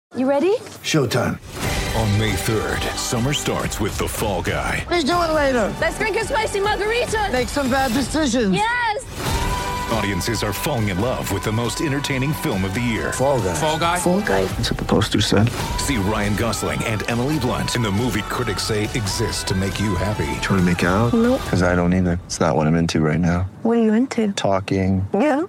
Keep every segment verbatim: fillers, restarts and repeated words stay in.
You ready? Showtime. On May third, summer starts with The Fall Guy. Let's do it later. Let's drink a spicy margarita. Make some bad decisions. Yes! Audiences are falling in love with the most entertaining film of the year. Fall Guy. Fall Guy? Fall Guy. That's what the poster said. See Ryan Gosling and Emily Blunt in the movie critics say exists to make you happy. Trying to make it out? Nope. Because I don't either. It's not what I'm into right now. What are you into? Talking. Yeah.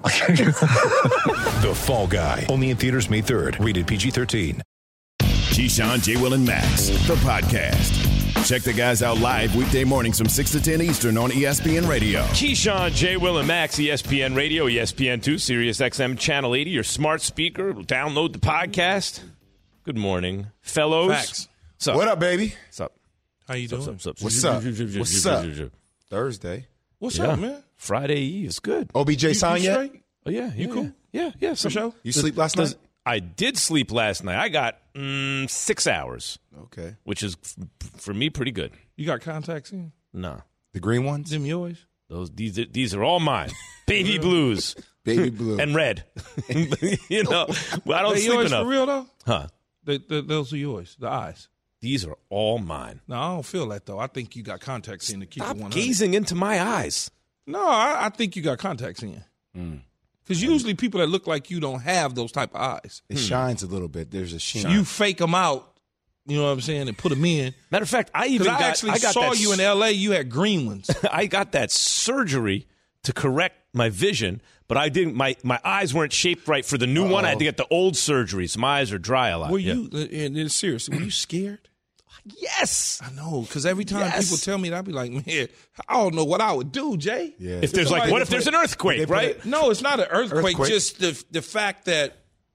The Fall Guy. Only in theaters May third. Rated P G thirteen. Keyshawn, J. Will, and Max, the podcast. Check the guys out live weekday mornings from six to ten Eastern on E S P N Radio. Keyshawn, J. Will, and Max, E S P N Radio, E S P N two, Sirius X M Channel eighty, your smart speaker. Download the podcast. Good morning, fellows. Facts. What's up? What up, baby? What's up? How you doing? What's up? What's up? What's up? Thursday. What's Yeah. up, man? Friday Eve is good. O B J You, signed you yet? straight? Oh, yeah. You Yeah, cool? Yeah, yeah. For sure. You sleep last night? I did sleep last night. I got mm, six hours, Okay. which is, f- for me, pretty good. You got contacts in? No. The green ones? Them yours? Those these are, these are all mine. Baby blues Baby blue. and red. you know, well, I don't They sleep yours enough. for real, though? Huh? They, they, those are yours, the eyes. These are all mine. No, I don't feel that, though. I think you got contacts in to keep Stop it one hundred. gazing into my eyes. No, I, I think you got contacts in. Because usually people that look like you don't have those type of eyes. It shines a little bit. There's a sheen. You fake them out, you know what I'm saying, and put them in. Matter of fact, I even Because I got, actually I got saw that, you in L A, you had green ones. I got that surgery to correct my vision, but I didn't. My, my eyes weren't shaped right for the new one. I had to get the old surgery, so my eyes are dry a lot. Were Yeah. you, and it's seriously, were you scared? Yes. I know, because every time Yes. people tell me that, I'd be like, man, I don't know what I would do, Jay. Yeah. If there's like, somebody what if put there's it- an earthquake, they put right? it- No, it's not an earthquake. Earthquake. Just the the fact that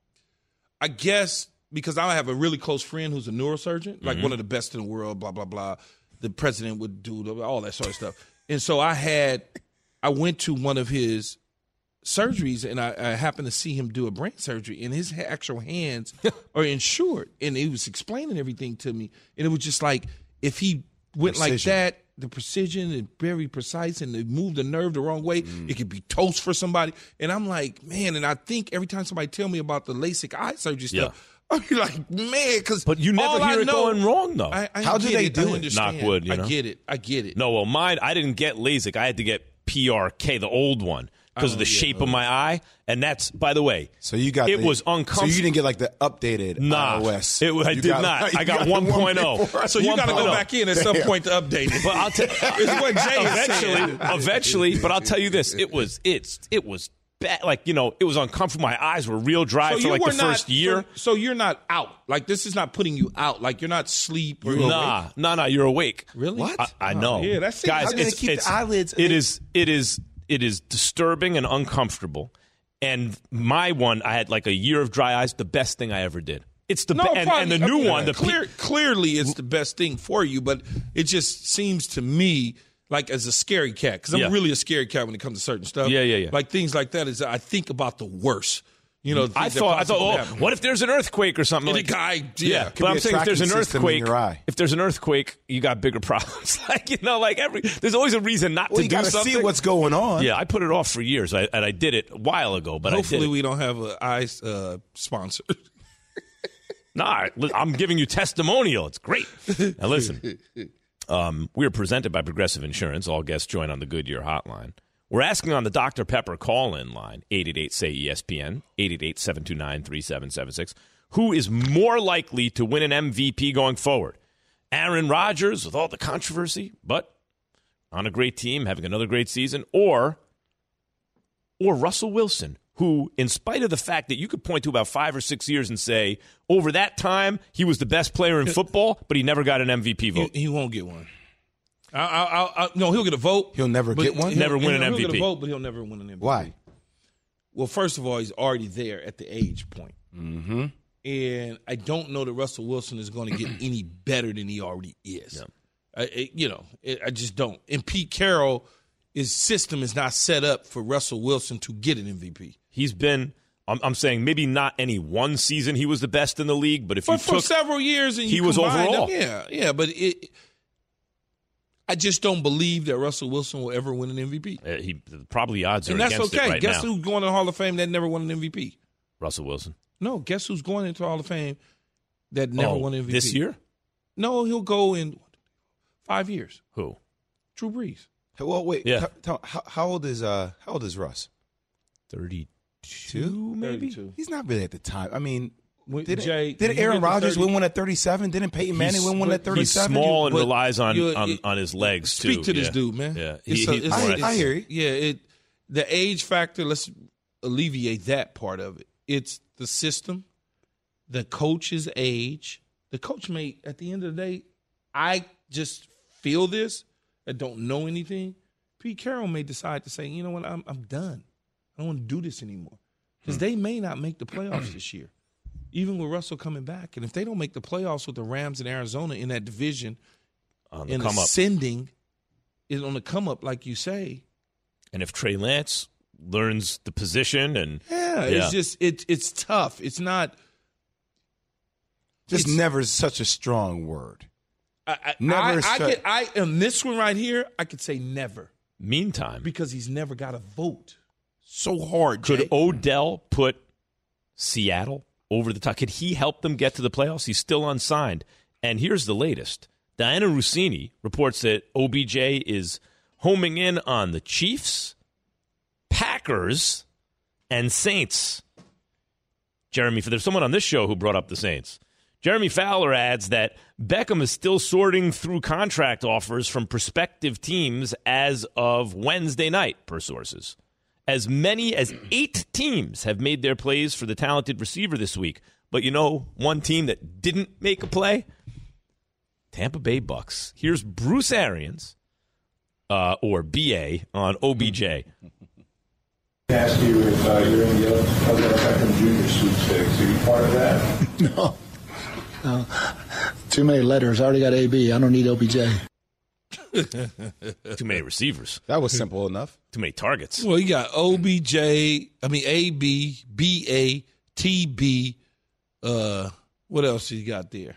I guess because I have a really close friend who's a neurosurgeon, like one of the best in the world. Blah blah blah. The president would do the, all that sort of stuff, and so I had I went to one of his surgeries, and I, I happened to see him do a brain surgery, and his actual hands are insured, and he was explaining everything to me, and it was just like if he went like Precision. that. The precision is very precise, and they move the nerve the wrong way. Mm. It could be toast for somebody. And I'm like, man, and I think every time somebody tell me about the LASIK eye surgery stuff, I'm like, man, because But you never hear it going wrong, though. I, I How do get they it. do I it? understand. Knock wood, you know? I get it. I get it. No, well, mine, I didn't get LASIK. I had to get P R K, the old one, because of Oh, the yeah, shape oh. of my eye. And that's, by the way, So you got it the- was uncomfortable. So you didn't get like the updated Nah, iOS. it, I You did got- not. you I got, got the one point oh. before. So you got to go one point oh. back in at some point to update it. But I'll tell It's what Jay is eventually, saying. eventually. But I'll tell you this: it was, it's, it was bad. Like you know, it was uncomfortable. My eyes were real dry So for you like were the first not, year. So, so you're not out. Like this is not putting you out. Like you're not sleep. Or Nah, awake. nah, nah. You're awake. Really? What? I, I Oh, know. yeah, that's it. guys. How do they it's, keep the it's, eyelids- It is. It is. It is disturbing and uncomfortable. And my one, I had like a year of dry eyes. The best thing I ever did. It's the No, be- and, and the probably- new uh, one. The clear, pe- clearly, it's the best thing for you, but it just seems to me like as a scary cat because I'm Yeah. really a scary cat when it comes to certain stuff. Yeah, yeah, yeah. Like things like that is I think about the worst. You know, I things that thought. I possibly thought. Oh, happen. what if there's an earthquake or something? And Like the guy, Yeah, yeah. but I'm be a saying if there's an tracking system in earthquake, your eye. if there's an earthquake, you got bigger problems. Like you know, like every there's always a reason not Well, to you do got to something. see what's going on. Yeah, I put it off for years, I, and I did it a while ago. But I Hopefully, did it. we don't have an eye uh, sponsor. Nah, li- I'm giving you testimonial. It's great. Now listen, um, we are presented by Progressive Insurance. All guests join on the Goodyear Hotline. We're asking on the Doctor Pepper call-in line, eight eight eight, S A Y, E S P N, eight eight eight, seven two nine, three seven seven six, who is more likely to win an M V P going forward? Aaron Rodgers, with all the controversy, but on a great team, having another great season, or or Russell Wilson, who, in spite of the fact that you could point to about five or six years and say, over that time, he was the best player in football, but he never got an M V P vote. he, he won't get one. I, I, I, I, no, he'll get a vote. He'll never but get one? he'll- Never win an he'll M V P. He'll get a vote, but he'll never win an M V P. Why? Well, first of all, he's already there at the age point. Mm-hmm. And I don't know that Russell Wilson is going to get any better than he already is. Yeah. I, I, you know, I, I just don't. And Pete Carroll, his system is not set up for Russell Wilson to get an M V P. He's been, I'm, I'm saying maybe not any one season he was the best in the league, but if But you for took, several years, and he you was combine overall. them, yeah, yeah. But it, I just don't believe that Russell Wilson will ever win an M V P. uh, he probably odds are And that's against okay. it right Guess now. who's going to the Hall of Fame that never won an M V P? Russell Wilson. No, guess who's going into the Hall of Fame that never oh, won M V P. This year? No, he'll go in five years. Who? Drew Brees. Well, wait. Yeah. T- t- how, how old is uh? How old is Russ? thirty-two, maybe? thirty-two. He's not really at the time. I mean, When- didn't, Jay, didn't when you Aaron get to Rodgers thirty win one at thirty-seven? Didn't Peyton Manning He's- win one at he's thirty-seven? He's small and But relies on, you're- on, it- on his legs, too. Speak to this yeah. dude, man. Yeah. It's He- a- he- it's- I, it's- I hear you. Yeah, it the age factor. Let's alleviate that part of it. It's the system, the coach's age. The coach may, at the end of the day, I just feel this. I don't know anything. Pete Carroll may decide to say, you know what, I'm I'm done. I don't want to do this anymore. Because Hmm. they may not make the playoffs this year, even with Russell coming back. And if they don't make the playoffs with the Rams in Arizona in that division, On the and come up. ascending is on the come up, like you say. And if Trey Lance learns the position and Yeah, it's just it, it's tough. It's not. Just It's- never such a strong word. I, I, Never I, I, said- could, I on this one right here, I could say never meantime, because he's never got a vote. So hard. could Jay. Odell put Seattle over the top? Could he help them get to the playoffs? He's still unsigned. And here's the latest. Diana Rossini reports that O B J is homing in on the Chiefs, Packers, and Saints. Jeremy, there's someone on this show who brought up the Saints. Jeremy Fowler adds that Beckham is still sorting through contract offers from prospective teams as of Wednesday night, per sources. As many as eight teams have made their plays for the talented receiver this week. But you know, one team that didn't make a play? Tampa Bay Bucks. Here's Bruce Arians, uh, or B A, on O B J. Ask you if uh, you're in the Odell Beckham Junior sweepstakes. Are you part of that? No. No. Too many letters. I already got A B. I don't need O B J. Too many receivers. That was simple enough. Too many targets. Well, you got O B J, I mean A B, B A, T B, uh, what else you got there?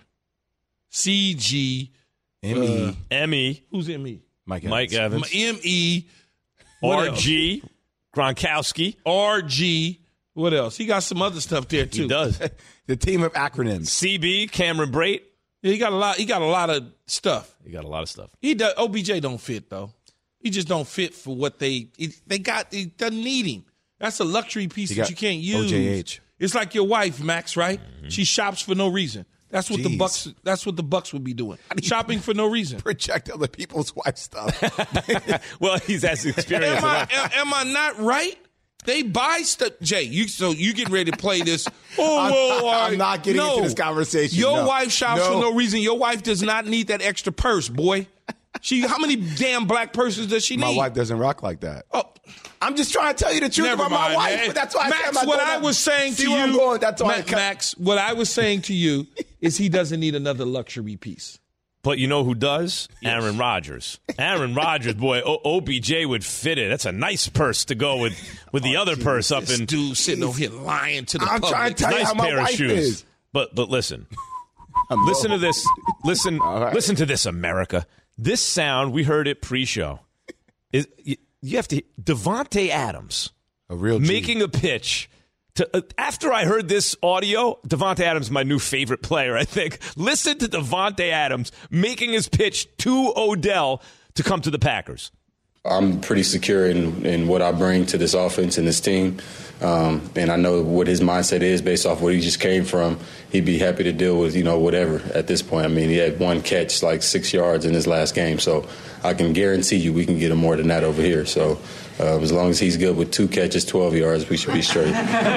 C G, M E. uh, M E. Who's M E? Mike Evans. Mike Evans. M E, what R else? G. Gronkowski. R G, what else? He got some other stuff there too. He does. The team of acronyms. C B. Cameron Brate. Yeah, he got a lot. He got a lot of stuff. He got a lot of stuff. He does. O B J don't fit though. He just don't fit for what they it, they got. They doesn't need him. That's a luxury piece He that got you can't use. O J H. It's like your wife, Max. Right? Mm-hmm. She shops for no reason. That's what the Jeez. Bucks. That's what the Bucks would be doing. Shopping for no reason. Project other people's wife stuff. Well, he's as experienced. Am I, enough. am, am I not right? They buy stuff. Jay, you so you getting ready to play this? Oh, I'm well, not- all I'm right. not getting no. into this conversation, Your no. wife shops No. for no reason. Your wife does not need that extra purse, boy. She, how many damn black purses does she My need? wife doesn't rock like that. Oh, I'm just trying to tell you the truth never about mind, my wife. man. But that's why I Max, said I'm not what going I down- was saying See to where you, I'm going. That's why I Ma- cut- Max, what I was saying to you is he doesn't need another luxury piece. But you know who does? Aaron Rodgers. Aaron Rodgers, boy, o- O B J would fit it. That's a nice purse to go with with the other purse up This in. dude sitting over here lying to the I'm public. trying to tell you Nice how my pair of wife shoes. is. But but listen, I'm listen low. to this. Listen, All right. listen to this, America. This sound we heard it pre-show. Is you, you have to Devontae Adams A real G. making a pitch. To, uh, after I heard this audio, Devontae Adams is my new favorite player, I think. Listen to Devontae Adams making his pitch to Odell to come to the Packers. I'm pretty secure in, in what I bring to this offense and this team. Um, and I know what his mindset is based off where he just came from. He'd be happy to deal with, you know, whatever at this point. I mean, he had one catch, like six yards in his last game. So I can guarantee you we can get him more than that over here. So uh, as long as he's good with two catches, twelve yards, we should be straight.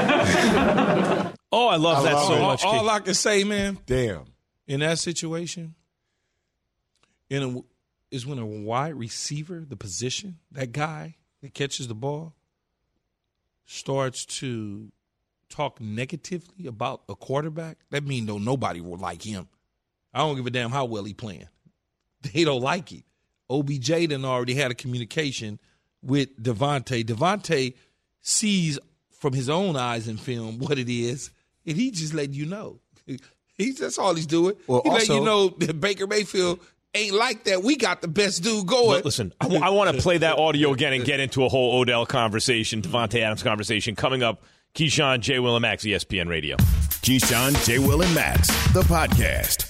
Oh, I love I that love so it. much. all, Keith. all I can say, man, Damn. in that situation, in a, is when a wide receiver, the position, that guy that catches the ball, starts to talk negatively about a quarterback, that means though nobody will like him. I don't give a damn how well he playing. They don't like it. O B J done already had a communication with Devontae. Devontae sees from his own eyes in film what it is, and he just letting you know. He's that's all he's doing. Well, he letting also- you know that Baker Mayfield ain't like that. We got the best dude going. But listen, I, want to play that audio again and get into a whole Odell conversation, Devontae Adams conversation coming up Keyshawn, J. Will, and Max, E S P N Radio. Keyshawn, J. Will, and Max, the podcast.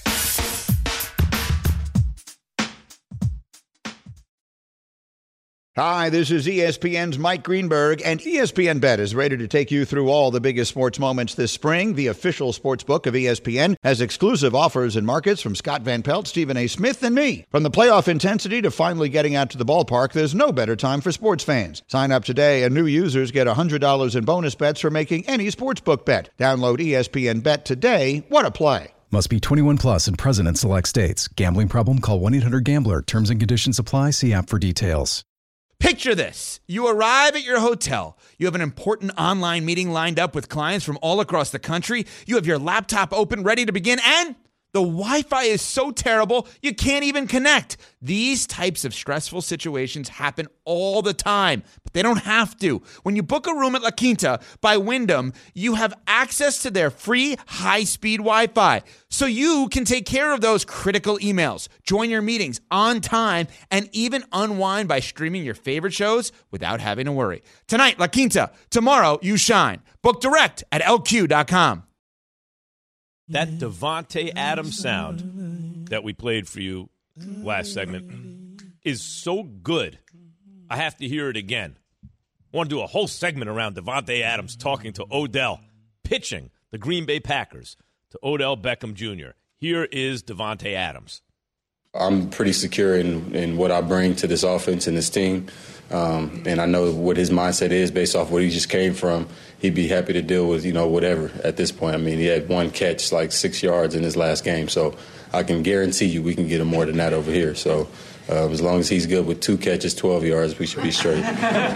Hi, this is E S P N's Mike Greenberg, and E S P N Bet is ready to take you through all the biggest sports moments this spring. The official sports book of E S P N has exclusive offers and markets from Scott Van Pelt, Stephen A. Smith, and me. From the playoff intensity to finally getting out to the ballpark, there's no better time for sports fans. Sign up today, and new users get one hundred dollars in bonus bets for making any sportsbook bet. Download E S P N Bet today. What a play. Must be twenty-one plus and present in select states. Gambling problem? Call one eight hundred gambler. Terms and conditions apply. See app for details. Picture this. You arrive at your hotel. You have an important online meeting lined up with clients from all across the country. You have your laptop open, ready to begin, and the Wi-Fi is so terrible, you can't even connect. These types of stressful situations happen all the time, but they don't have to. When you book a room at La Quinta by Wyndham, you have access to their free high-speed Wi-Fi, so you can take care of those critical emails, join your meetings on time, and even unwind by streaming your favorite shows without having to worry. Tonight, La Quinta. Tomorrow, you shine. Book direct at L Q dot com. That Davante Adams sound that we played for you last segment is so good, I have to hear it again. I want to do a whole segment around Davante Adams talking to Odell, pitching the Green Bay Packers to Odell Beckham Junior Here is Davante Adams. I'm pretty secure in, in what I bring to this offense and this team. Um, and I know what his mindset is based off what he just came from. He'd be happy to deal with, you know, whatever at this point. I mean, he had one catch, like six yards in his last game. So I can guarantee you we can get him more than that over here. So uh, as long as he's good with two catches, twelve yards, we should be straight.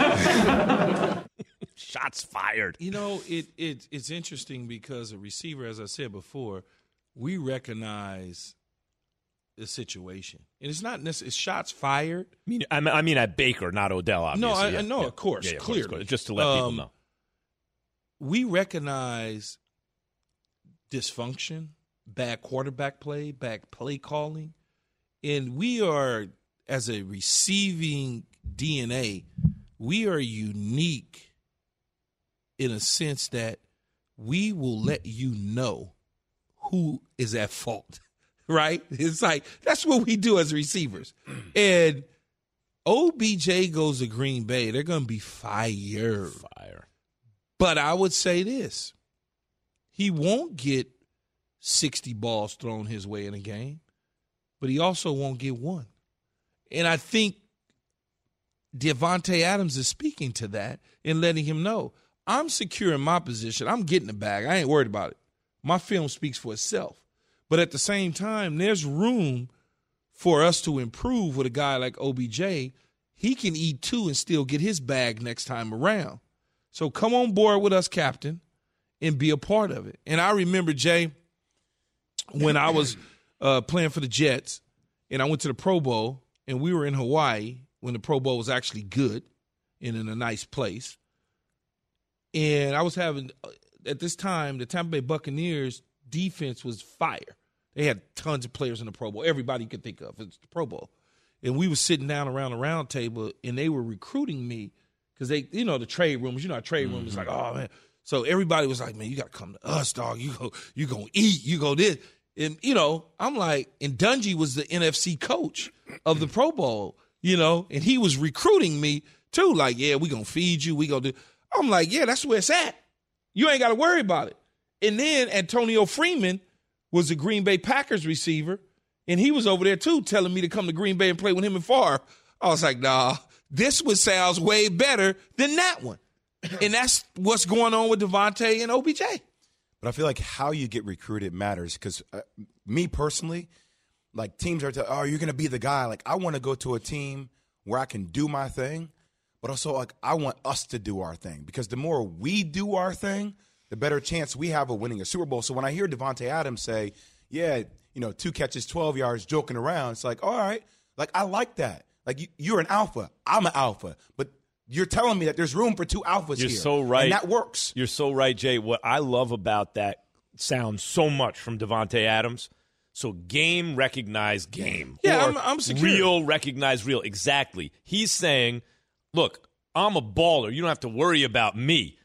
Shots fired. You know, it, it it's interesting because a receiver, as I said before, we recognize the situation. And it's not necessarily shots fired. I mean, I mean, I mean at Baker, not Odell, obviously. No, I, yeah, I know, yeah. of course, yeah, yeah, clearly. Of course, just to let um, people know. We recognize dysfunction, bad quarterback play, bad play calling, and we are, as a receiving D N A, we are unique in a sense that we will let you know who is at fault. Right? It's like, that's what we do as receivers. And O B J goes to Green Bay, they're going to be fired. Fire. But I would say this. He won't get sixty balls thrown his way in a game, but he also won't get one. And I think Davante Adams is speaking to that and letting him know, I'm secure in my position. I'm getting the bag. I ain't worried about it. My film speaks for itself. But at the same time, there's room for us to improve with a guy like O B J. He can eat two and still get his bag next time around. So come on board with us, Captain, and be a part of it. And I remember, Jay, when I was uh, playing for the Jets, and I went to the Pro Bowl, and we were in Hawaii when the Pro Bowl was actually good and in a nice place. And I was having, at this time, the Tampa Bay Buccaneers defense was fire. They had tons of players in the Pro Bowl. Everybody you could think of. It's the Pro Bowl. And we were sitting down around the round table, and they were recruiting me because they, you know, the trade rooms, you know, a trade room is like, oh, man. So everybody was like, man, you got to come to us, dog. You go, you going to eat. You go this. And, you know, I'm like, and Dungy was the N F C coach of the Pro Bowl, you know, and he was recruiting me too. Like, yeah, we going to feed you. We going to do. I'm like, yeah, that's where it's at. You ain't got to worry about it. And then Antonio Freeman was the Green Bay Packers receiver, and he was over there too telling me to come to Green Bay and play with him and Favre. I was like, nah, this one sounds way better than that one. And that's what's going on with Davante and O B J. But I feel like how you get recruited matters because uh, me personally, like teams are, t- oh, you're going to be the guy. Like I want to go to a team where I can do my thing, but also like I want us to do our thing because the more we do our thing, the better chance we have of winning a Super Bowl. So when I hear Davante Adams say, yeah, you know, two catches, twelve yards, joking around, it's like, all right, like I like that. Like you, you're an alpha. I'm an alpha. But you're telling me that there's room for two alphas You're here. You're so right. And that works. You're so right, Jay. What I love about that sound so much from Davante Adams, so game recognize game. Yeah, or I'm, I'm secure. Real recognize real. Exactly. He's saying, look, I'm a baller. You don't have to worry about me.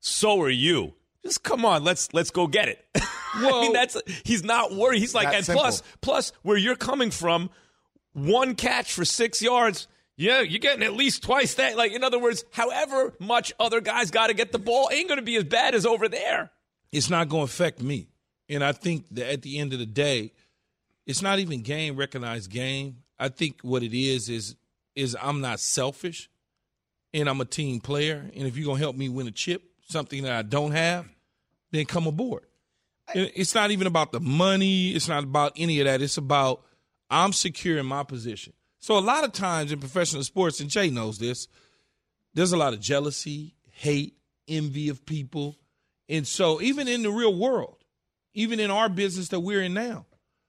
So are you. Just come on, let's let's go get it. Well, I mean, that's he's not worried. He's like, and simple. plus, plus, where you're coming from, one catch for six yards. Yeah, you're getting at least twice that. Like, in other words, however much other guys got to get the ball ain't going to be as bad as over there. It's not going to affect me. And I think that at the end of the day, it's not even game recognized game. I think what it is is is I'm not selfish, and I'm a team player. And if you're going to help me win a chip, something that I don't have, then come aboard. It's not even about the money. It's not about any of that. It's about I'm secure in my position. So a lot of times in professional sports, and Jay knows this, there's a lot of jealousy, hate, envy of people. And so even in the real world, even in our business that we're in now,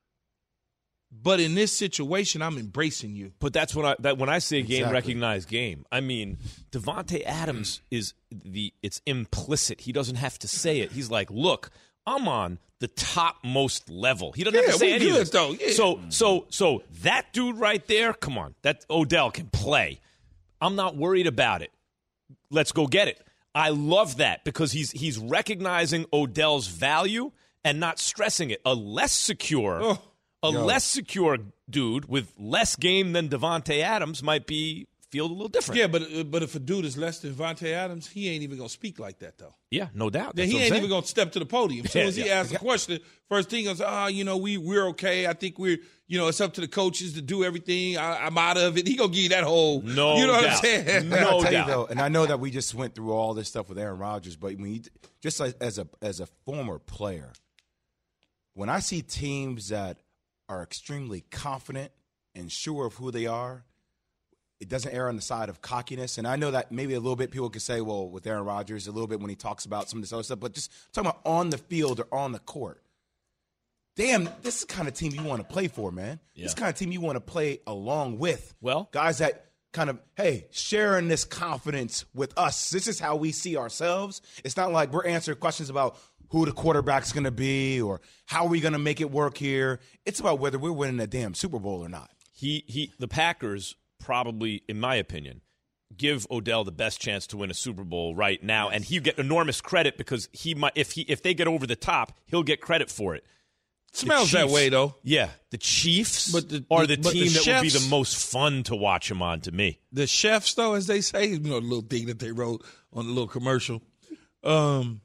but in this situation, I'm embracing you. But that's when I that when I say game Exactly. recognized game, I mean Devontae Adams is the it's implicit. He doesn't have to say it. He's like, look, I'm on the topmost level. He doesn't Yeah, have to say we any good, of this. though. Yeah. So so so that dude right there, come on, that Odell can play. I'm not worried about it. Let's go get it. I love that because he's he's recognizing Odell's value and not stressing it. A less secure. Oh. A Yo. less secure dude with less game than Devontae Adams might be feel a little different. Yeah, but but if a dude is less than Devontae Adams, he ain't even going to speak like that, though. Yeah, no doubt. Yeah, That's he what I'm ain't saying. even going to step to the podium. As soon Yeah, as he yeah. asks a question, first thing is, ah, you know, we, we're okay. I think we're, you know, it's up to the coaches to do everything. I, I'm out of it. He going to give you that whole, No you know what doubt. I'm saying? No I'll tell doubt. you though, and I know that we just went through all this stuff with Aaron Rodgers, but when you, just as, as a as a former player, when I see teams that are extremely confident and sure of who they are, it doesn't err on the side of cockiness. And I know that maybe a little bit people could say, well, with Aaron Rodgers, a little bit when he talks about some of this other stuff, but just talking about on the field or on the court. Damn, this is the kind of team you want to play for, man. Yeah. This is the kind of team you want to play along with. Well, guys that kind of, hey, sharing this confidence with us. This is how we see ourselves. It's not like we're answering questions about who the quarterback's going to be or how are we going to make it work here. It's about whether we're winning a damn Super Bowl or not. He he the Packers probably, in my opinion, give Odell the best chance to win a Super Bowl right now, and he get enormous credit because he might if he if they get over the top, he'll get credit for it. Smells that way, though. Yeah, the Chiefs But the- are the but the team that would be chefs- the most fun to watch him on. To me, The chefs, though, as they say, you know, the little thing that they wrote on the little commercial, um,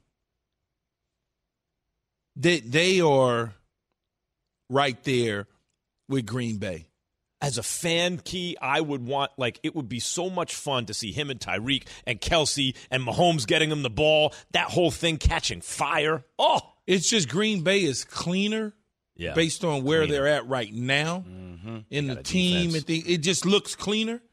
they they are right there with Green Bay. as a fan, Key, I would want, like, it would be so much fun to see him and Tyreek and Kelsey and Mahomes getting him the ball, that whole thing catching fire. Oh, it's just Green Bay is cleaner yeah. based on where Cleaner. they're at right now Mm-hmm. in the team. And thing. It just looks cleaner.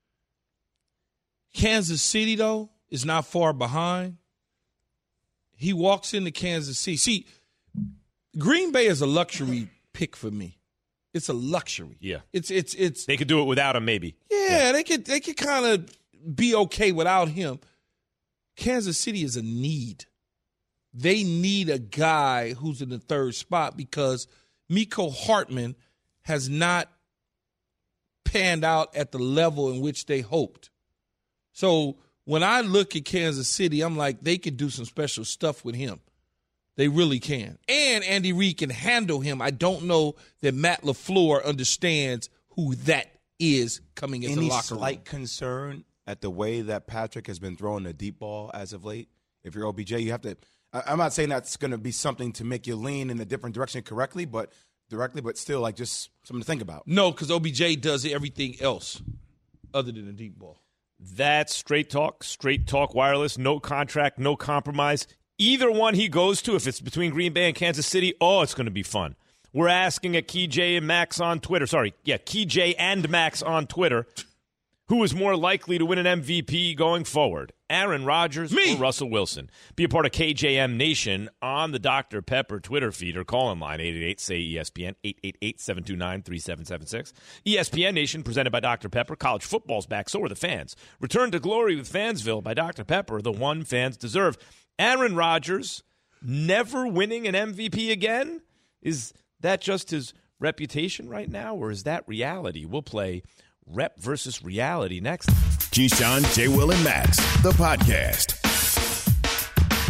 Kansas City, though, is not far behind. He walks into Kansas City. See, Green Bay is a luxury pick for me. It's a luxury. Yeah. It's it's it's They could do it without him, maybe. Yeah, Yeah. they could they could kind of be okay without him. Kansas City is a need. They need a guy who's in the third spot because Mecole Hardman has not panned out at the level in which they hoped. So when I look at Kansas City, I'm like, they could do some special stuff with him. They really can. And Andy Reid can handle him. I don't know that Matt LaFleur understands who that is coming into Any the locker room. slight concern at the way that Patrick has been throwing the deep ball as of late? If you're O B J, you have to I- – I'm not saying that's going to be something to make you lean in a different direction correctly, but directly, but still, like, just something to think about. No, because O B J does everything else other than the deep ball. That's Straight Talk, Straight Talk Wireless, no contract, no compromise. Either one he goes to, if it's between Green Bay and Kansas City, oh, it's going to be fun. We're asking at Key J and Max on Twitter. Sorry, yeah, Key J and Max on Twitter. Who is more likely to win an M V P going forward, Aaron Rodgers Me. or Russell Wilson? Be a part of K J M Nation on the Doctor Pepper Twitter feed or call in line eight eight eight, say E S P N, eight eight eight, seven two nine, three seven seven six. E S P N Nation presented by Doctor Pepper. College football's back, so are the fans. Return to glory with Fansville by Doctor Pepper, the one fans deserve. Aaron Rodgers never winning an M V P again? Is that just his reputation right now, or is that reality? We'll play Rep versus Reality next. Keyshawn, J. Will, and Max, the podcast.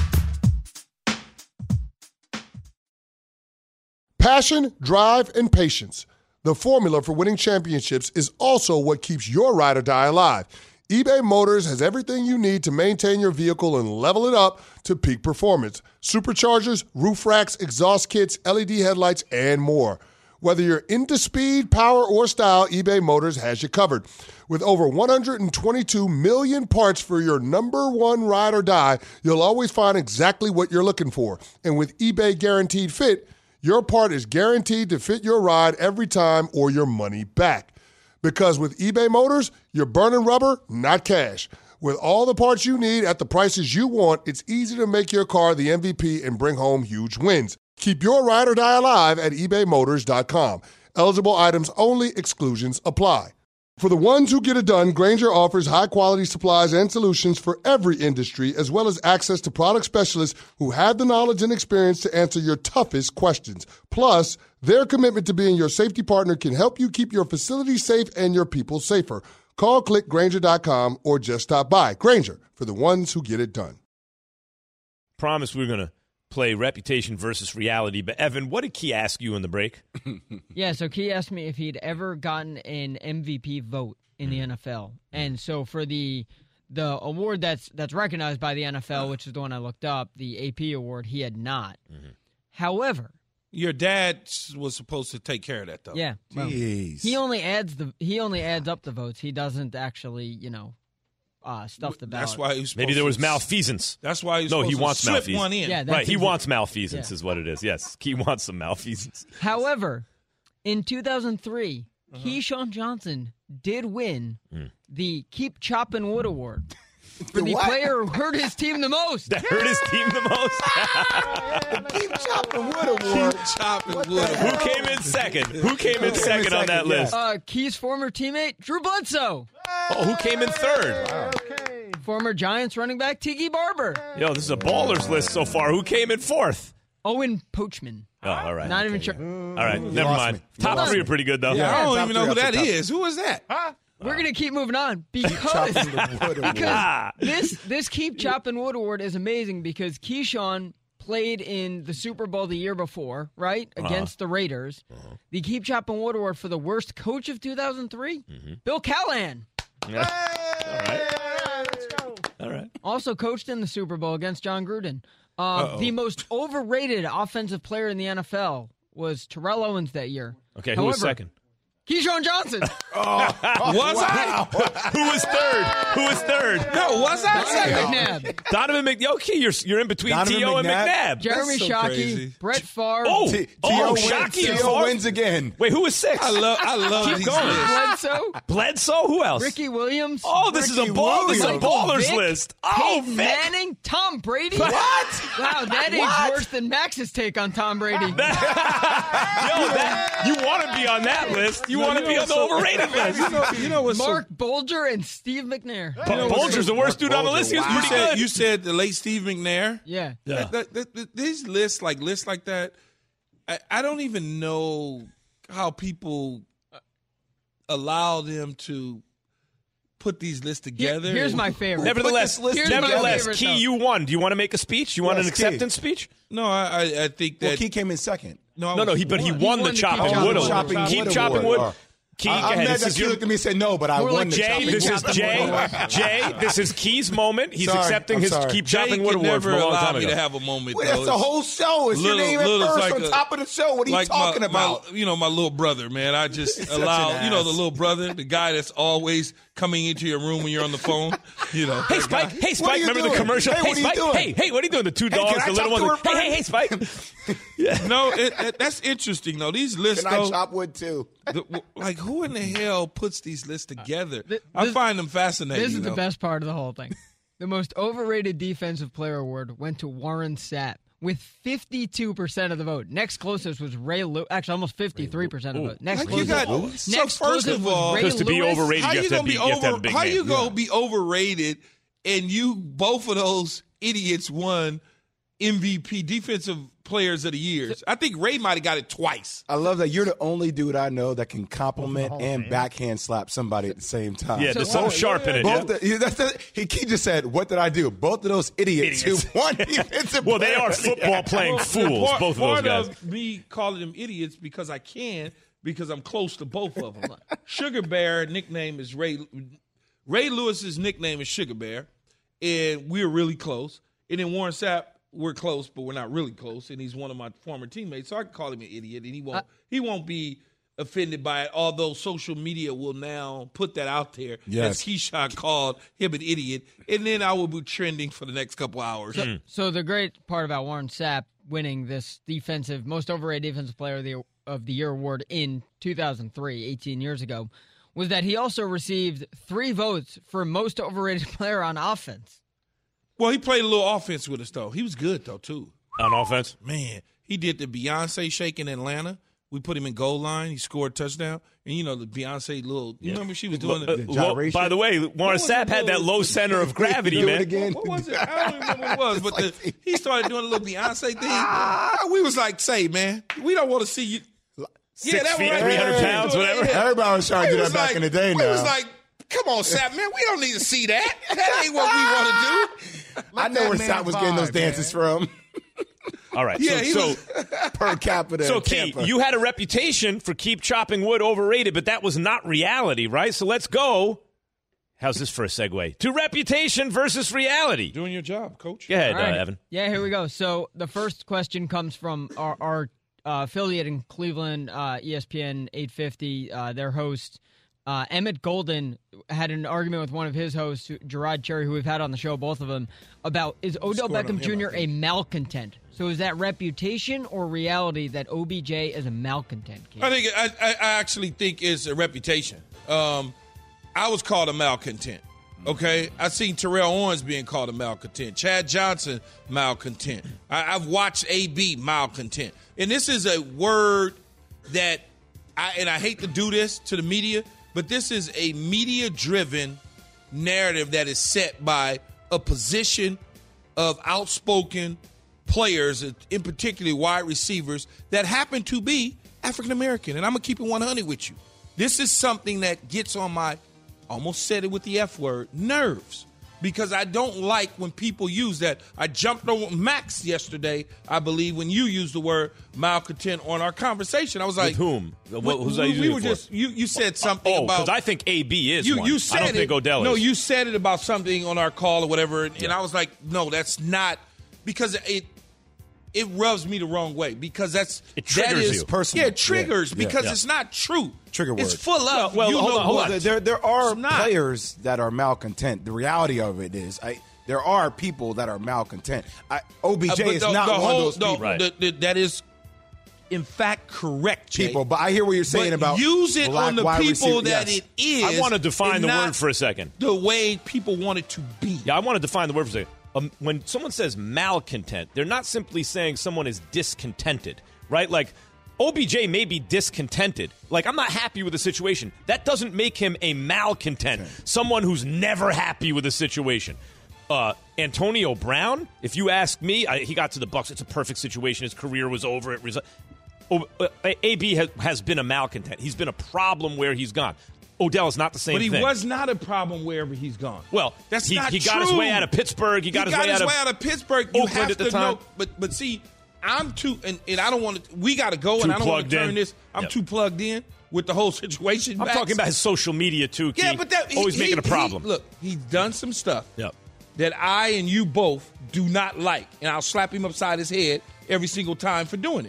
Passion, drive, and patience. The formula for winning championships is also what keeps your ride or die alive. eBay Motors has everything you need to maintain your vehicle and level it up to peak performance. Superchargers, roof racks, exhaust kits, L E D headlights, and more. Whether you're into speed, power, or style, eBay Motors has you covered. With over one hundred twenty-two million parts for your number one ride or die, you'll always find exactly what you're looking for. And with eBay Guaranteed Fit, your part is guaranteed to fit your ride every time or your money back. Because with eBay Motors, you're burning rubber, not cash. With all the parts you need at the prices you want, it's easy to make your car the M V P and bring home huge wins. Keep your ride or die alive at ebay motors dot com. Eligible items only. Exclusions apply. For the ones who get it done, Grainger offers high-quality supplies and solutions for every industry, as well as access to product specialists who have the knowledge and experience to answer your toughest questions. Plus, their commitment to being your safety partner can help you keep your facility safe and your people safer. Call, click Grainger dot com, or just stop by. Grainger, for the ones who get it done. Promise we're going to play reputation versus reality. But, Evan, what did Key ask you in the break? Yeah, so Key asked me if he'd ever gotten an M V P vote in the N F L. And so for the the award that's that's recognized by the N F L, which is the one I looked up, the A P award, he had not. Mm-hmm. However, your dad was supposed to take care of that, though. Yeah. Well, Jeez. he only adds the he only adds up the votes. He doesn't actually, you know, uh, stuff the ballot. That's why he was Maybe there was malfeasance. That's why he's no, supposed he to wants slip malfeasance. one in. Yeah, that's right, he exactly. wants malfeasance Yeah. is what it is. Yes, he wants some malfeasance. However, in two thousand three, Uh-huh. Keyshawn Johnson did win Mm. the Keep Choppin' Wood Award for The the what? player who hurt his team the most. That hurt his team the most. Keep chopping wood award. Chopping What wood. the Who came in second? Who came in second on that second, yeah. list? Uh, Key's former teammate, Drew Bledsoe. Oh, who came in third? Former Giants running back, Tiki Barber. Yo, this is a ballers list so far. Who came in fourth? Owen Poachman. Oh, all right. Not even Okay, sure. yeah. All right, never lost mind. me. You Top lost three me. are pretty good, though. Yeah, I don't top even know three, who that's that the top is. Who is that? We're going to keep moving on because, Chopping the wood award. because this, this Keep Choppin' Wood Award is amazing because Keyshawn played in the Super Bowl the year before, right, against the Raiders. Uh-huh. The Keep Choppin' Wood Award for the worst coach of two thousand three, mm-hmm. Bill Callahan. Yeah. All right. Let's go. All right. Also coached in the Super Bowl against John Gruden. Uh, the most overrated offensive player in the N F L was Terrell Owens that year. Okay, who However, was second? Keyshawn Johnson. Was I? Who was third? Who was third? No, was I? Donovan second? McNabb. Donovan McNabb. Okay, you're, you're in between Donovan T O and McNabb? McNabb. Jeremy so Shockey, crazy. Brett Favre. Oh, T- oh, T O wins- Shockey T is O fourth? wins again. Wait, who was six? I love, I love Keep these going. lists. Bledsoe. Bledsoe? Who else? Ricky Williams. Oh, this is a Ricky ball. This is a Williams. ballers Vic, list. Oh, Peyton Vic. Manning, Tom Brady. What? Wow, that is What? worse than Max's take on Tom Brady. Yo, that, you want to be on that list. You No, want to you be know on the what's so- overrated list. You know, you know what's so- Mark Bolger and Steve McNair. But Bolger's the worst dude on the list. He was you pretty said, good. you said the late Steve McNair. Yeah. Yeah. That- that- that- these lists, like lists like that, I, I don't even know how people allow them to put these lists together. Here's my favorite. Nevertheless, Put this list nevertheless, together. Key, you won. Do you want to make a speech? You want Yes, an Key. acceptance speech? No, I, I, I think that Well, Key came in second. no, I No, no, was- he but he won. won He the won the chopping Keep wood Chopping award. Wood Keep Award. chopping wood. Oh. Key, I, go I'm ahead. mad This that is Key your looked at me and said no, but I More won like the Jay. chopping This wood is award. Jay. Jay. This is Key's moment. He's Sorry, accepting I'm his sorry. Keep Jay chopping can wood award never from a long allow time me ago. to have a moment. Wait, though. that's the whole show. It's Little- your name at little first like on a- top of the show. What are you like talking my, about? My, you know, my little brother, man. I just Such allow, an you know, the ass. little brother, the guy that's always coming into your room when you're on the phone. You know, Hey that Spike! guy. Hey What Spike! are you Remember the doing? commercial? Hey, Hey what are you Spike! doing? Hey, hey! What are you doing? The two Hey, dogs, can I the little talk to ones. her Hey, hey, hey, Spike! No, it, it, that's interesting though. These lists, Can I though, chop wood too? the, like who in the hell puts these lists together? Th- I this- find them fascinating. This is the though. best part of the whole thing. The most overrated defensive player award went to Warren Sapp with fifty-two percent of the vote. Next closest was Ray Lewis. Actually, almost fifty-three percent of the vote. Next Like you closest, got next so first closest of was all, Ray Because to be Lewis. overrated, how you have you to gonna be- be you have to have a over? big How name. you gonna Yeah. be overrated? And you both of those idiots won M V P, defensive players of the years. I think Ray might have got it twice. I love that you're the only dude I know that can compliment and backhand slap somebody at the same time. Yeah, there's something sharp in it. Both Yeah. the, yeah, that's the, he, he just said, what did I do? Both of those idiots, Idiots. who won defensive Well, they are players. football playing Well, fools, part, both of those part guys. of me calling them idiots because I can, because I'm close to both of them. Sugar Bear nickname is Ray. Ray Lewis's nickname is Sugar Bear, and we're really close. And then Warren Sapp, we're close, but we're not really close. And he's one of my former teammates, so I can call him an idiot, and he won't. Uh, he won't be offended by it. Although social media will now put that out there, yes. as Keyshawn called him an idiot, and then I will be trending for the next couple hours. So, mm. so the great part about Warren Sapp winning this defensive most overrated defensive player of the of the year award in two thousand three, eighteen years ago, was that he also received three votes for most overrated player on offense. Well, he played a little offense with us, though. He was good, though, too. On offense? Man, he did the Beyonce shake in Atlanta. We put him in goal line. He scored a touchdown. And, you know, the Beyonce little – you yeah. remember she was doing uh, the, the gyration? Well, by the way, Warren Sapp had that low center of gravity, man. Again. What, what was it? I don't remember what it was, but like, the, he started doing a little Beyonce thing. We was like, say, man, we don't want to see you. Six yeah, that feet, right three hundred there. pounds, whatever. Everybody was trying to do that back like, in the day we now. We was like, come on, Sapp, man, we don't need to see that. That ain't what we want to do. I know where Sapp was getting those dances man. from. All right, yeah, so, so per capita. So, Key, you had a reputation for keep chopping wood overrated, but that was not reality, right? So let's go. How's this for a segue? To reputation versus reality. Doing your job, Coach. Go ahead, right. uh, Evan. Yeah, here we go. So the first question comes from our, our uh, affiliate in Cleveland, uh, E S P N eight fifty, uh, their host. Uh, Emmett Golden had an argument with one of his hosts, Gerard Cherry, who we've had on the show, both of them, about is Odell Scored Beckham him, Junior a malcontent? So is that reputation or reality that O B J is a malcontent? Kid? I think I, I actually think it's a reputation. Um, I was called a malcontent. Okay, I've seen Terrell Owens being called a malcontent. Chad Johnson malcontent. I, I've watched A B malcontent, and this is a word that I and I hate to do this to the media. But this is a media-driven narrative that is set by a position of outspoken players, in particular wide receivers, that happen to be African-American. And I'm going to keep it one hundred with you. This is something that gets on my, almost said it with the F word, nerves. Because I don't like when people use that. I jumped on Max yesterday, I believe, when you used the word malcontent on our conversation. I was like, with whom? We, what, who's we, I using we it were for? just you. You said something oh, about. because I think A B is you. one. You said I don't it. think Odell no, is. you said it about something on our call or whatever, and, yeah. and I was like, no, that's not, because it it rubs me the wrong way, because that's it triggers that is you. Personal. Yeah, it triggers yeah. because yeah. it's not true. Trigger word. It's full of. Well, well you hold know on, hold what. on. There, there are It's not. players that are malcontent. The reality of it is, I, there are people that are malcontent. I, O B J Uh, is the, not the one whole, of those no, people. Right. the, the, that is, in fact, correct, Jay. people. But I hear what you're saying But about use it black on the wide people receiver- that yes. it is. I want to define and the not word for a second. The way people want it to be. Yeah, I want to define the word for a second. Um, when someone says malcontent, they're not simply saying someone is discontented, right? Like, O B J may be discontented. Like, I'm not happy with the situation. That doesn't make him a malcontent, okay. Someone who's never happy with the situation. Uh, Antonio Brown, if you ask me, I, he got to the Bucs. It's a perfect situation. His career was over. It resu- oh, uh, A B has, has been a malcontent. He's been a problem where he's gone. Odell is not the same But he thing. was not a problem wherever he's gone. Well, that's he, not he true. got his way out of Pittsburgh. He got, he his, got way, his out way of out of Pittsburgh. You Oakland have at the to time. know. But but see, I'm too, and, and I don't want to. We got to go, Too and I don't want plugged to turn in. this. I'm Yep. too plugged in with the whole situation. I'm Max. talking about his social media too. Key. Yeah, but that he, always he, making a problem. He, look, he's done some stuff. Yep. That I and you both do not like, and I'll slap him upside his head every single time for doing it.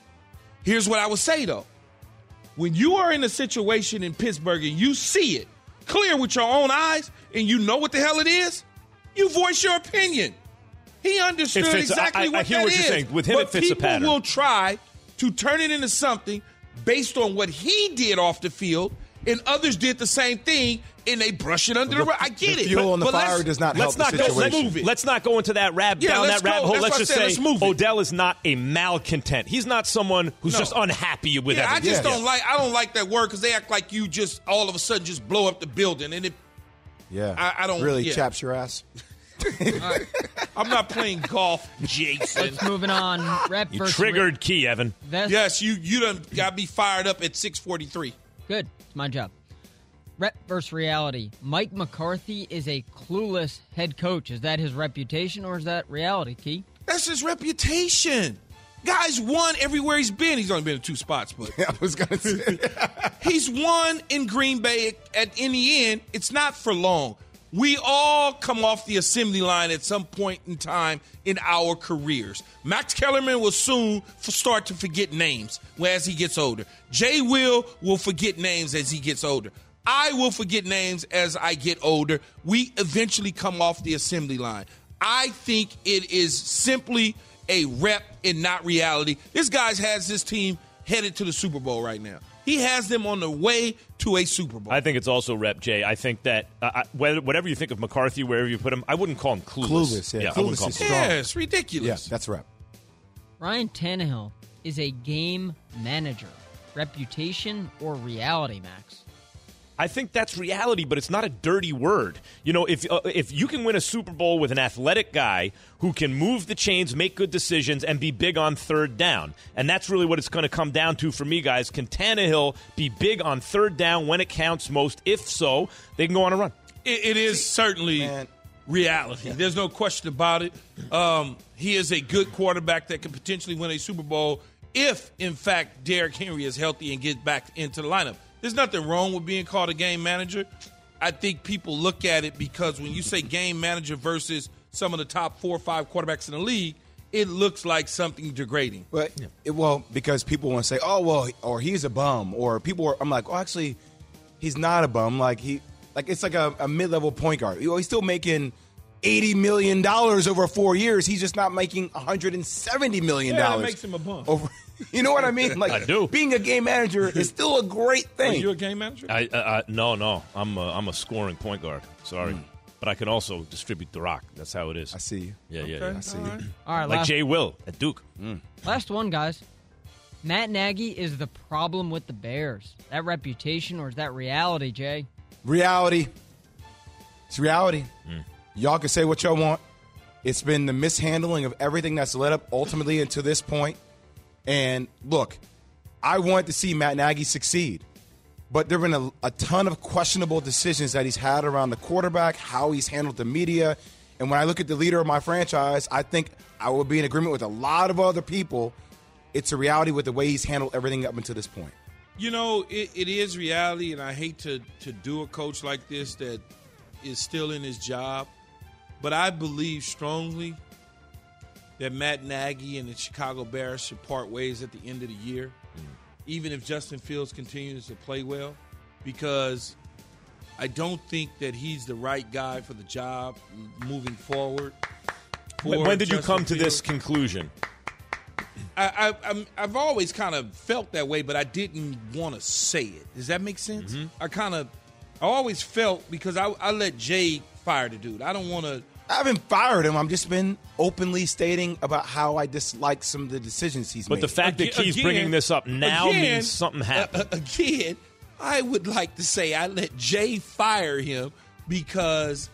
Here's what I would say, though. When you are in a situation in Pittsburgh and you see it clear with your own eyes and you know what the hell it is, you voice your opinion. He understood It fits- exactly I- I what hear that what you're is. saying. With him, but it fits a pattern. people will try to turn it into something based on what he did off the field, and others did the same thing, and they brush it under the, The- rug. I get the it. fuel on the but fire let's- does not Let's help not the go. Let's, situation. move it. let's not go into that rab Yeah, down let's that rabbit go. hole. That's Let's what I just said. say Let's move it. Odell is not a malcontent. He's not someone who's No. just unhappy with Yeah, I everything. just Yeah. don't like. I don't like that word because they act like you just all of a sudden just blow up the building, and it. Yeah, I, I don't really yeah. chaps your ass. I'm not playing golf, Jason. Let's moving on. Rep You versus triggered re- Key, Evan. Vest- Yes, you you done got me fired up at six forty-three. Good. It's my job. Rep versus reality. Mike McCarthy is a clueless head coach. Is that his reputation or is that reality, Key? That's his reputation. Guy's won everywhere he's been. He's only been in two spots, but I was going to say. he's won in Green Bay. At in the end, it's not for long. We all come off the assembly line at some point in time in our careers. Max Kellerman will soon f- start to forget names as he gets older. Jay Will will forget names as he gets older. I will forget names as I get older. We eventually come off the assembly line. I think it is simply a rep and not reality. This guy has this team headed to the Super Bowl right now. He has them on the way to a Super Bowl. I think it's also rep, Jay. I think that uh, I, whether, whatever you think of McCarthy, wherever you put him, I wouldn't call him clueless. Clueless, yeah. yeah Clueless I wouldn't call him is clueless. strong. Yeah, it's ridiculous. Yeah, that's rep. Ryan Tannehill is a game manager. Reputation or reality, Max? I think that's reality, but it's not a dirty word. You know, if uh, if you can win a Super Bowl with an athletic guy who can move the chains, make good decisions, and be big on third down, and that's really what it's going to come down to for me, guys. Can Tannehill be big on third down when it counts most? If so, they can go on a run. It, it is certainly Man. reality. There's no question about it. Um, he is a good quarterback that could potentially win a Super Bowl if, in fact, Derrick Henry is healthy and gets back into the lineup. There's nothing wrong with being called a game manager. I think people look at it because when you say game manager versus some of the top four or five quarterbacks in the league, it looks like something degrading. But it, well, because people want to say, "Oh, well," or he's a bum, or people are. I'm like, "Oh, actually, he's not a bum. Like he, like it's like a, a mid-level point guard. You know, he's still making eighty million dollars over four years. He's just not making one hundred seventy million dollars. Yeah, that makes him a bum. Over, you know what I mean? Like, I do. Being a game manager is still a great Are thing. you a game manager? I, uh, uh, no, no, I'm a, I'm a scoring point guard. Sorry, Mm. but I can also distribute the rock. That's how it is. I see you. Yeah, yeah, Okay, yeah. I see all you. right. All right, Like last, Jay Will at Duke. last one, guys. Matt Nagy is the problem with the Bears. That reputation or is that reality, Jay? Reality. It's reality. Y'all can say what y'all want. It's been the mishandling of everything that's led up ultimately into this point. And look, I want to see Matt Nagy succeed. But there have been a, a ton of questionable decisions that he's had around the quarterback, how he's handled the media. And when I look at the leader of my franchise, I think I will be in agreement with a lot of other people. It's a reality with the way he's handled everything up until this point. You know, it, it is reality, and I hate to, to do a coach like this that is still in his job. But I believe strongly that Matt Nagy and the Chicago Bears should part ways at the end of the year, mm. even if Justin Fields continues to play well, because I don't think that he's the right guy for the job moving forward. When, when did you Justin come to Fields. this conclusion? I, I, I'm, I've always kind of felt that way, but I didn't want to say it. Does that make sense? Mm-hmm. I kind of, I always felt because I, I let Jay fire the dude. I don't want to. I haven't fired him. I've just been openly stating about how I dislike some of the decisions he's But made. the fact that Again- Key's bringing this up now again, means something happened. Uh, uh, again, I would like to say I let Jay fire him because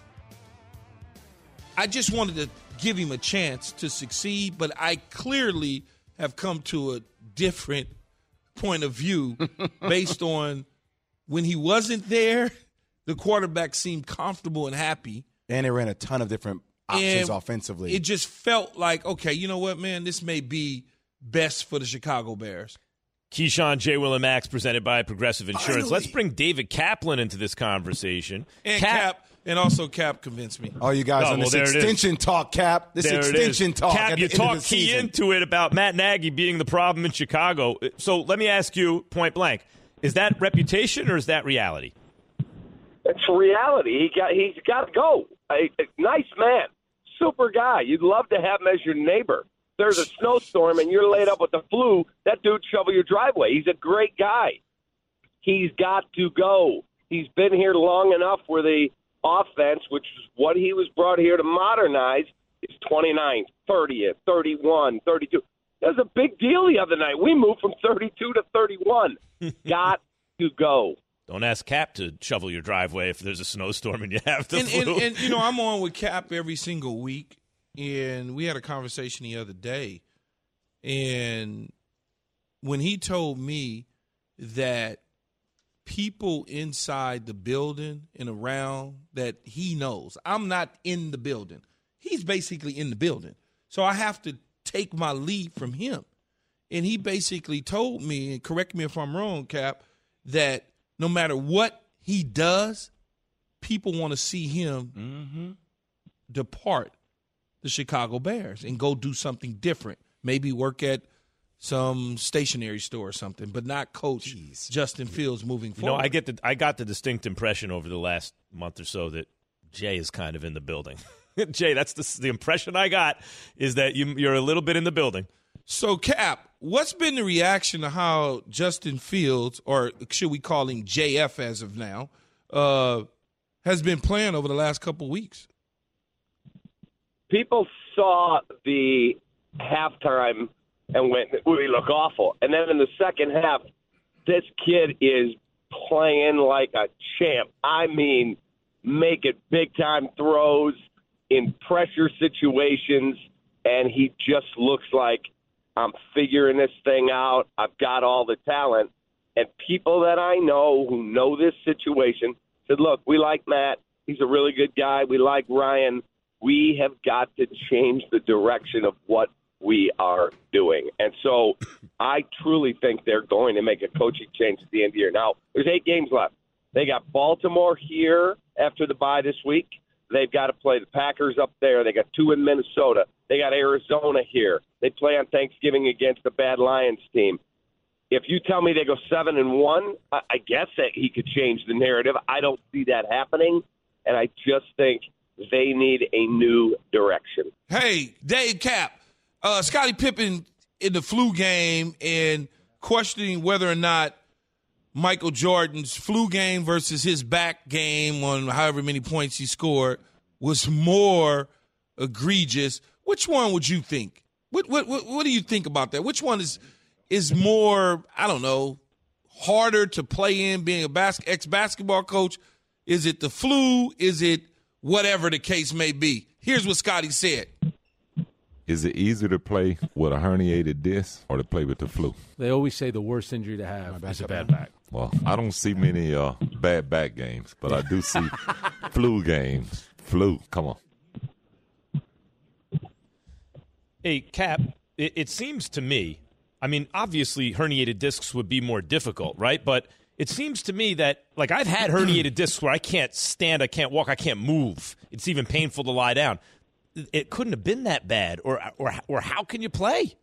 I just wanted to give him a chance to succeed, but I clearly have come to a different point of view based on when he wasn't there, the quarterback seemed comfortable and happy. And they ran a ton of different options And offensively. It just felt like, okay, you know what, man, this may be best for the Chicago Bears. Keyshawn, J. Will, and Max, presented by Progressive Insurance. Finally. Let's bring David Kaplan into this conversation. And Cap, and also Cap convinced me. Oh, you guys Oh, on well, this there it is. extension talk, Cap. This There it extension is. talk. Cap, at you the end of talked the Key season. into it about Matt Nagy being the problem in Chicago. So let me ask you point blank. Is that reputation or is that reality? It's reality. He got he's got to go. A, a nice man, super guy. You'd love to have him as your neighbor. There's a snowstorm and you're laid up with the flu. That dude shovel your driveway. He's a great guy. He's got to go. He's been here long enough where the offense, which is what he was brought here to modernize, is twenty-ninth, thirtieth, thirty-one, thirty-two. That was a big deal the other night. We moved from thirty-two to thirty-one. Got to go. Don't ask Cap to shovel your driveway if there's a snowstorm and you have the and, flu. And, and, you know, I'm on with Cap every single week, and we had a conversation the other day, and when he told me that people inside the building and around that he knows, I'm not in the building. He's basically in the building. So I have to take my lead from him. And he basically told me, and correct me if I'm wrong, Cap, that no matter what he does, people want to see him mm-hmm. depart the Chicago Bears and go do something different. Maybe work at some stationery store or something, but not coach Jeez. Justin Fields moving you forward. know, I get the I got the distinct impression over the last month or so that Jay is kind of in the building. Jay, that's the, the impression I got, is that you, you're a little bit in the building. So, Cap, what's been the reaction to how Justin Fields, or should we call him J F as of now, uh, has been playing over the last couple weeks? People saw the halftime and went, we look awful. And then in the second half, this kid is playing like a champ. I mean, making big-time throws in pressure situations, and he just looks like, I'm figuring this thing out. I've got all the talent. And people that I know who know this situation said, look, we like Matt. He's a really good guy. We like Ryan. We have got to change the direction of what we are doing. And so I truly think they're going to make a coaching change at the end of the year. Now, there's eight games left. They got Baltimore here after the bye this week. They've got to play the Packers up there. They got two in Minnesota. They got Arizona here. They play on Thanksgiving against the bad Lions team. If you tell me they go seven and one, I, I guess that he could change the narrative. I don't see that happening, and I just think they need a new direction. Hey, Dave Cap, uh, Scottie Pippen in the flu game and questioning whether or not Michael Jordan's flu game versus his back game on however many points he scored was more egregious. Which one would you think? What what what, what do you think about that? Which one is is more, I don't know, harder to play in being a bas- ex-basketball coach? Is it the flu? Is it whatever the case may be? Here's what Scottie said. Is it easier to play with a herniated disc or to play with the flu? They always say the worst injury to have is a bad back. Well, I don't see many uh, bad back games, but I do see flu games. Flu, come on. Hey, Cap, it, it seems to me, I mean, obviously herniated discs would be more difficult, right? But it seems to me that, like, I've had herniated discs where I can't stand, I can't walk, I can't move. It's even painful to lie down. It couldn't have been that bad, or or or how can you play?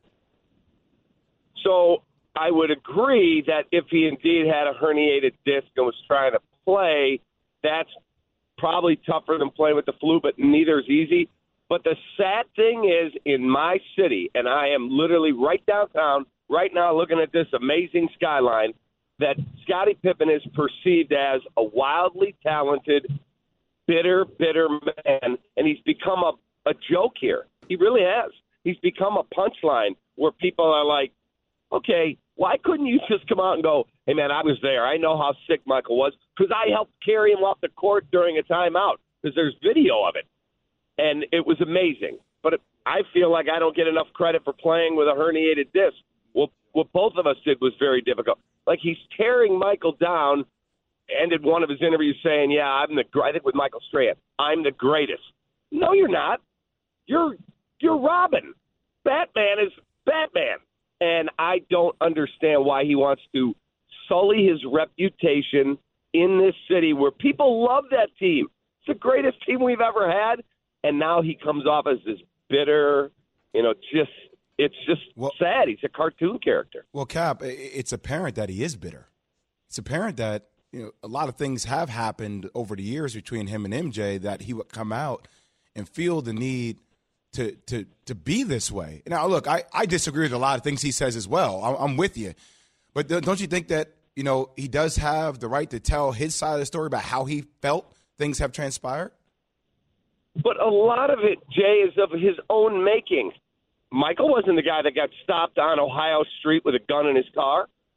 So I would agree that if he indeed had a herniated disc and was trying to play, that's probably tougher than playing with the flu, but neither is easy. But the sad thing is, in my city, and I am literally right downtown right now looking at this amazing skyline, that Scottie Pippen is perceived as a wildly talented, bitter, bitter man, and he's become a a joke here. He really has. He's become a punchline where people are like, okay, why couldn't you just come out and go, hey, man, I was there. I know how sick Michael was because I helped carry him off the court during a timeout because there's video of it. And it was amazing. But it, I feel like I don't get enough credit for playing with a herniated disc. Well, what both of us did was very difficult. Like, he's tearing Michael down, ended one of his interviews saying, yeah, I'm the, I think with Michael Strahan, I'm the greatest. No, you're not. You're you're Robin. Batman is Batman. And I don't understand why he wants to sully his reputation in this city where people love that team. It's the greatest team we've ever had. And now he comes off as this bitter, you know, just it's just well, sad. He's a cartoon character. Well, Cap, it's apparent that he is bitter. It's apparent that, you know, a lot of things have happened over the years between him and M J that he would come out and feel the need to to to be this way. Now, look, I, I disagree with a lot of things he says as well. I'm, I'm with you. But don't you think that, you know, he does have the right to tell his side of the story about how he felt things have transpired? But a lot of it, Jay, is of his own making. Michael wasn't the guy that got stopped on Ohio Street with a gun in his car.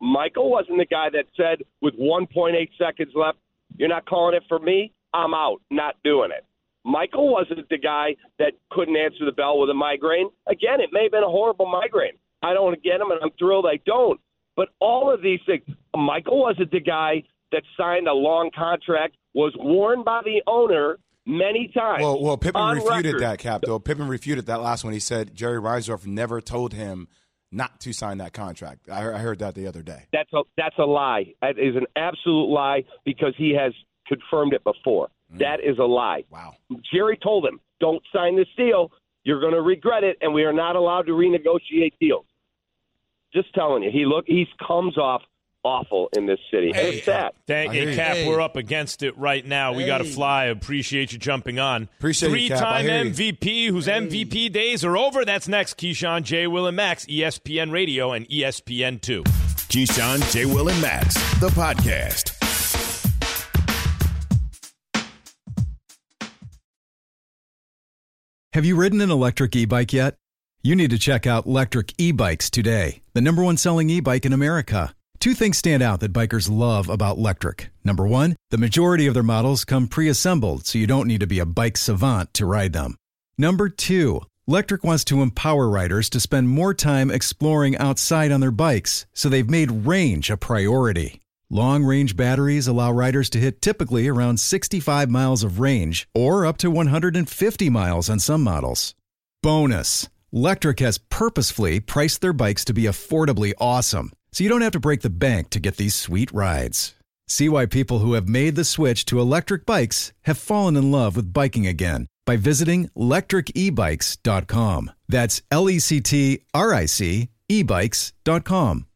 Michael wasn't the guy that said with one point eight seconds left, you're not calling it for me, I'm out, not doing it. Michael wasn't the guy that couldn't answer the bell with a migraine. Again, it may have been a horrible migraine. I don't get him, and I'm thrilled I don't. But all of these things, Michael wasn't the guy that signed a long contract, was warned by the owner many times. Well, well Pippen refuted record. that, Cap. Though Pippen refuted that last one. He said Jerry Reinsdorf never told him not to sign that contract. I, I heard that the other day. That's a that's a lie. That is an absolute lie because he has confirmed it before. Mm. That is a lie. Wow. Jerry told him, don't sign this deal. You're going to regret it, and we are not allowed to renegotiate deals. Just telling you, he look he comes off awful in this city. Hey, and it's sad. Thank you, Cap. Hey. We're up against it right now. We Hey. got to fly. Appreciate you jumping on. Appreciate you, Cap. I Three-time hear you. M V P whose M V P days are over. That's next. Keyshawn, J. Will, and Max, E S P N Radio and E S P N two. Keyshawn, J. Will, and Max, the podcast. Have you ridden an electric e-bike yet? You need to check out Lectric E-Bikes today, the number one selling e-bike in America. Two things stand out that bikers love about Lectric. Number one, the majority of their models come pre-assembled, so you don't need to be a bike savant to ride them. Number two, Lectric wants to empower riders to spend more time exploring outside on their bikes, so they've made range a priority. Long-range batteries allow riders to hit typically around sixty-five miles of range, or up to one hundred fifty miles on some models. Bonus, Lectric has purposefully priced their bikes to be affordably awesome, so you don't have to break the bank to get these sweet rides. See why people who have made the switch to electric bikes have fallen in love with biking again by visiting lectric e bikes dot com. That's L E C T R I C e bikes dot com.